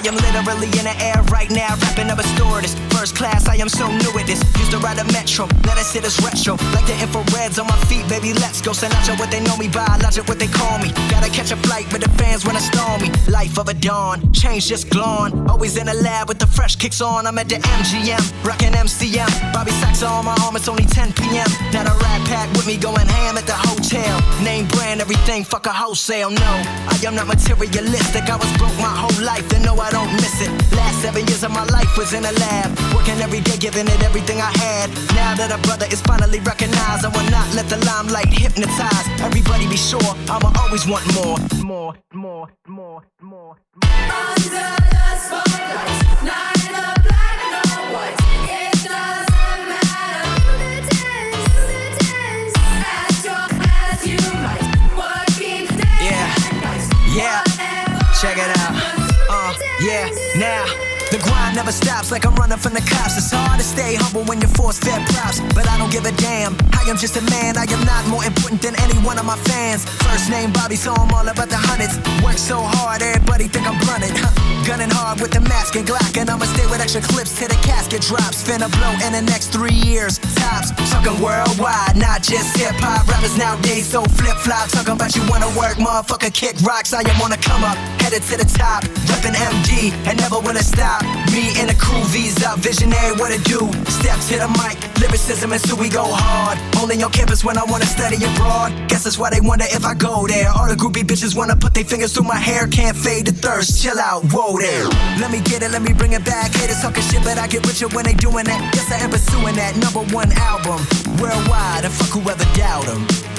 I am literally in the air right now, rapping up a stewardess. First class, I am so new at this. Used to ride a metro, let us hit us retro. Like the infrareds on my feet, baby, let's go. Send out what they know me by, logic what they call me. Gotta catch a flight, but the fans wanna storm me. Life of a dawn, change just glowing. Always in the lab with the fresh kicks on. I'm at the MGM, rockin' MCM. Bobby Sacks on my arm, it's only 10 p.m. Now the Rat Pack with me going ham at the hotel. Name brand, everything, fuck a wholesale. No, I am not materialistic. I was broke my whole life, and no, I don't miss it. Last 7 years of my life was in a lab, working every day, giving it everything I had. Now that a brother is finally recognized, I will not let the limelight hypnotize. Everybody be sure, I'ma always want more. Under the spotlight, neither black nor white. It doesn't matter. You dance as strong as you might. Working day and night. Yeah, check it out. Yeah, now. The grind never stops like I'm running from the cops. It's hard to stay humble when you're force-fed props, but I don't give a damn. I am just a man, I am not more important than any one of my fans. First name Bobby, so I'm all about the hundreds. Work so hard, everybody think I'm blunted. Gunning hard with the mask and Glock, and I'ma stay with extra clips till the casket drops. Finna blow in the next 3 years, tops. Talking worldwide, not just hip-hop. Rappers nowadays so flip-flop. Talking about you wanna work, motherfucker, kick rocks. I am on the come up, headed to the top. Reppin' MD, and never wanna stop. Me and the crew, V's up, visionary, what it do? Step to the mic, lyricism, and so we go hard. Only on campus when I wanna study abroad. Guess that's why they wonder if I go there. All the groupie bitches wanna put their fingers through my hair. Can't fade the thirst, chill out, whoa there. Let me get it, let me bring it back. Haters talking shit, but I get richer when they doing that. Yes, I am pursuing that #1 album worldwide, and fuck whoever doubt 'em.